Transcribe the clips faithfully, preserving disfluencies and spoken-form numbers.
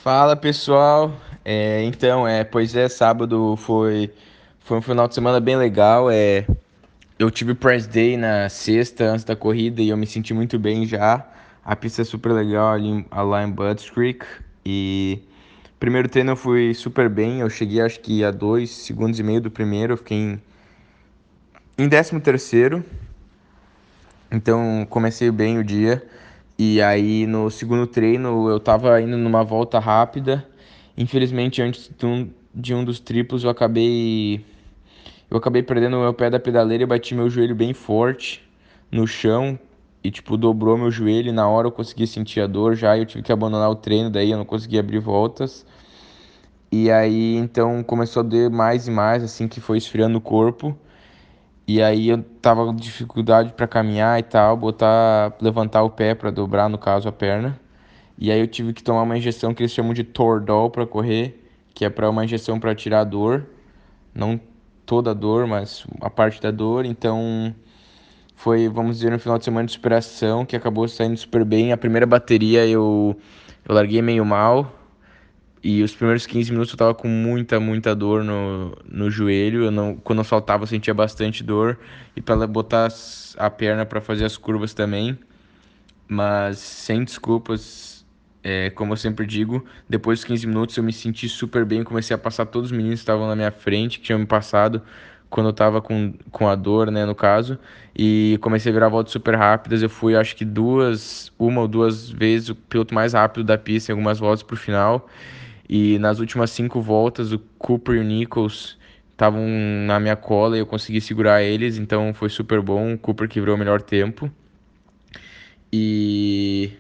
Fala pessoal, É, então, é, pois é, sábado foi, foi um final de semana bem legal. É, eu tive Press Day na sexta antes da corrida e eu me senti muito bem já. A pista é super legal ali em- lá em Budds Creek. E primeiro treino eu fui super bem, eu cheguei acho que a dois segundos e meio do primeiro, eu fiquei em, em décimo terceiro, então comecei bem o dia. E aí no segundo treino eu tava indo numa volta rápida. Infelizmente, antes de um, de um dos triplos, eu acabei eu acabei perdendo o meu pé da pedaleira e bati meu joelho bem forte no chão e tipo dobrou meu joelho. E na hora eu consegui sentir a dor já, e eu tive que abandonar o treino, daí eu não consegui abrir voltas. E aí então começou a doer mais e mais assim que foi esfriando o corpo. E aí eu tava com dificuldade para caminhar e tal, botar, levantar o pé para dobrar, no caso, a perna. E aí eu tive que tomar uma injeção que eles chamam de Toradol para correr, que é para uma injeção para tirar a dor, não toda a dor, mas a parte da dor. Então foi, vamos dizer, um final de semana de superação que acabou saindo super bem. A primeira bateria eu eu larguei meio mal, e os primeiros quinze minutos eu tava com muita, muita dor no, no joelho. Eu não, quando eu saltava eu sentia bastante dor. E para botar as- a perna para fazer as curvas também. Mas sem desculpas, é, como eu sempre digo, depois dos quinze minutos eu me senti super bem. Comecei a passar todos os meninos que estavam na minha frente, que tinham me passado quando eu tava com, com a dor, né, no caso. E comecei a virar voltas super rápidas. Eu fui, acho que duas, uma ou duas vezes o piloto mais rápido da pista em algumas voltas pro final. E nas últimas cinco voltas, o Cooper e o Nichols estavam na minha cola e eu consegui segurar eles, então foi super bom. O Cooper que virou o melhor tempo. E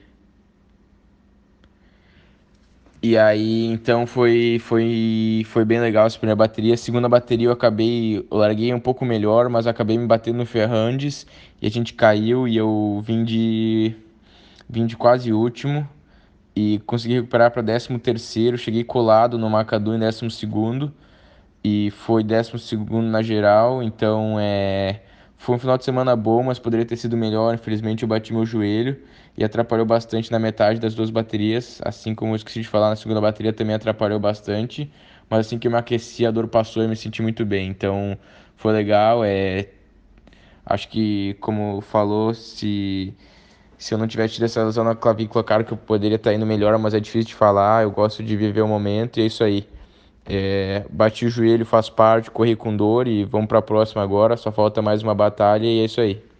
E aí, então foi, foi, foi bem legal essa primeira bateria. A segunda bateria eu acabei, eu larguei um pouco melhor, mas acabei me batendo no Ferrandes e a gente caiu e eu vim de, vim de quase último e consegui recuperar para décimo terceiro. Cheguei colado no Macadu em décimo segundo e foi décimo segundo na geral. Então é, foi um final de semana bom, mas poderia ter sido melhor. Infelizmente eu bati meu joelho e atrapalhou bastante na metade das duas baterias. Assim como eu esqueci de falar, na segunda bateria também atrapalhou bastante. Mas assim que eu me aqueci, a dor passou e eu me senti muito bem. Então foi legal. É, acho que, como falou, se, se eu não tivesse tido essa lesão na clavícula, claro que eu poderia estar indo melhor, mas é difícil de falar. Eu gosto de viver o momento e é isso aí. É, bati o joelho, faz parte, corri com dor e vamos para a próxima agora. Só falta mais uma batalha e é isso aí.